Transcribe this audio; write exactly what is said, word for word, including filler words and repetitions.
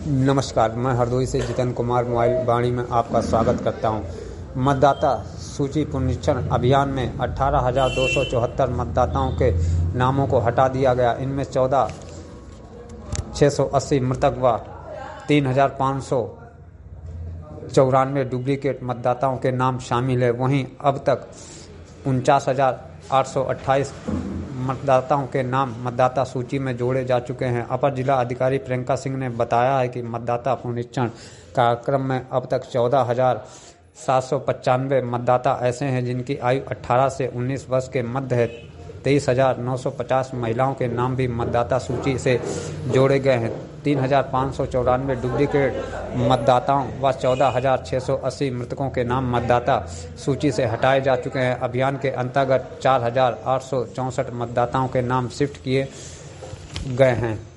नमस्कार, मैं हरदोई से जितेंद्र कुमार मोबाइल वाणी में आपका स्वागत करता हूं। मतदाता सूची पुनरीक्षण अभियान में अठारह हज़ार दो सौ चौहत्तर मतदाताओं के नामों को हटा दिया गया। इनमें चौदह छः सौ अस्सी मृतक व तीन हज़ार पाँच सौ चौरानवे डुप्लीकेट मतदाताओं के नाम शामिल है। वहीं अब तक उनचास हज़ार आठ सौ अट्ठाईस मतदाताओं के नाम मतदाता सूची में जोड़े जा चुके हैं। अपर जिला अधिकारी प्रियंका सिंह ने बताया है कि मतदाता पुनरीक्षण कार्यक्रम में अब तक चौदह हज़ार सात सौ पचानवे मतदाता ऐसे हैं जिनकी आयु अठारह से उन्नीस वर्ष के मध्य है। तेईस हज़ार नौ सौ पचास महिलाओं के नाम भी मतदाता सूची से जोड़े गए हैं। तीन हज़ार पाँच सौ चौरानवे डुप्लीकेट मतदाताओं व चौदह हज़ार छः सौ अस्सी मृतकों के नाम मतदाता सूची से हटाए जा चुके हैं। अभियान के अंतर्गत चार हज़ार आठ सौ चौंसठ मतदाताओं के नाम शिफ्ट किए गए हैं।